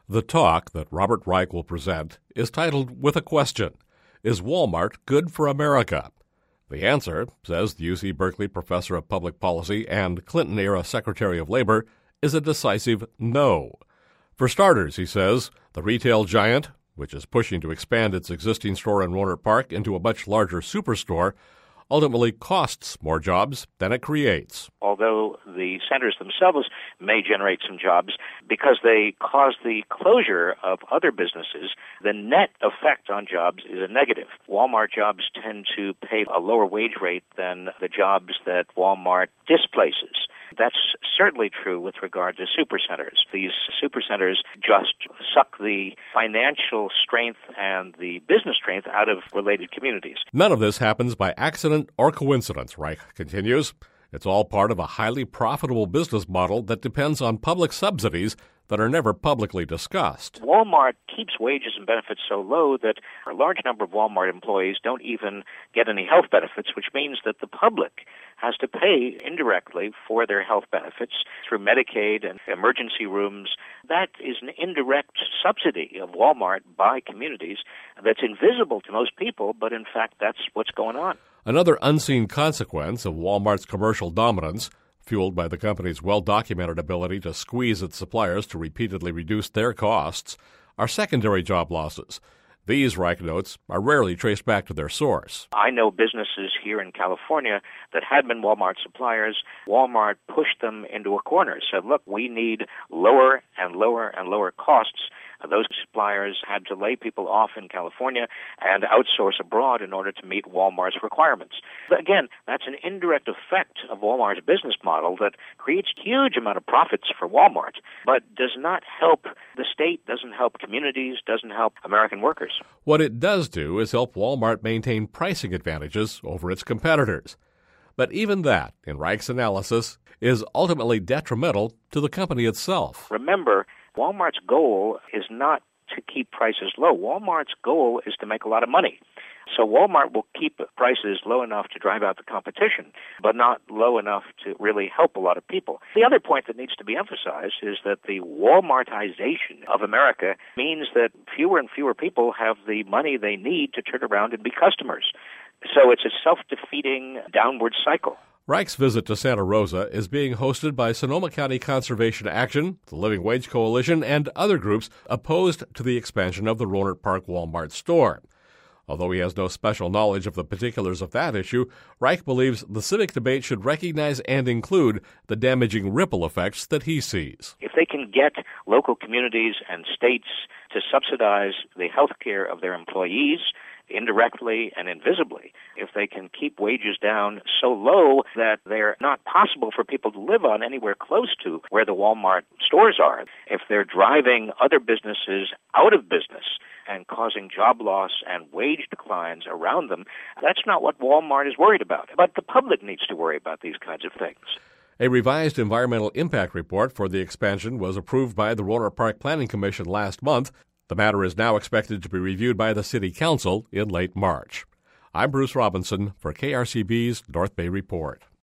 The talk that Robert Reich will present is titled With a Question: Is Walmart Good for America? The answer, says the UC Berkeley professor of public policy and Clinton-era Secretary of Labor, is a decisive no. For starters, he says, the retail giant, which is pushing to expand its existing store in Rohnert Park into a much larger superstore, ultimately costs more jobs than it creates. Although the centers themselves may generate some jobs, because they cause the closure of other businesses, the net effect on jobs is a negative. Walmart jobs tend to pay a lower wage rate than the jobs that Walmart displaces. That's certainly true with regard to supercenters. These supercenters just suck the financial strength and the business strength out of related communities. None of this happens by accident or coincidence, Reich continues. It's all part of a highly profitable business model that depends on public subsidies that are never publicly discussed. Walmart keeps wages and benefits so low that a large number of Walmart employees don't even get any health benefits, which means that the public has to pay indirectly for their health benefits through Medicaid and emergency rooms. That is an indirect subsidy of Walmart by communities that's invisible to most people, but in fact that's what's going on. Another unseen consequence of Walmart's commercial dominance, fueled by the company's well-documented ability to squeeze its suppliers to repeatedly reduce their costs, are secondary job losses. These, Reich notes, are rarely traced back to their source. I know businesses here in California that had been Walmart suppliers. Walmart pushed them into a corner, said, look, we need lower and lower and lower costs. Those suppliers had to lay people off in California and outsource abroad in order to meet Walmart's requirements. But again, that's an indirect effect of Walmart's business model that creates huge amount of profits for Walmart, but does not help the state, doesn't help communities, doesn't help American workers. What it does do is help Walmart maintain pricing advantages over its competitors. But even that, in Reich's analysis, is ultimately detrimental to the company itself. Remember, Walmart's goal is not to keep prices low. Walmart's goal is to make a lot of money. So Walmart will keep prices low enough to drive out the competition, but not low enough to really help a lot of people. The other point that needs to be emphasized is that the Walmartization of America means that fewer and fewer people have the money they need to turn around and be customers. So it's a self-defeating downward cycle. Reich's visit to Santa Rosa is being hosted by Sonoma County Conservation Action, the Living Wage Coalition, and other groups opposed to the expansion of the Rohnert Park Walmart store. Although he has no special knowledge of the particulars of that issue, Reich believes the civic debate should recognize and include the damaging ripple effects that he sees. If they can get local communities and states to subsidize the health care of their employees, indirectly and invisibly, if they can keep wages down so low that they're not possible for people to live on anywhere close to where the Walmart stores are, if they're driving other businesses out of business and causing job loss and wage declines around them, that's not what Walmart is worried about. But the public needs to worry about these kinds of things. A revised environmental impact report for the expansion was approved by the Rohnert Park Planning Commission last month. The matter is now expected to be reviewed by the City Council in late March. I'm Bruce Robinson for KRCB's North Bay Report.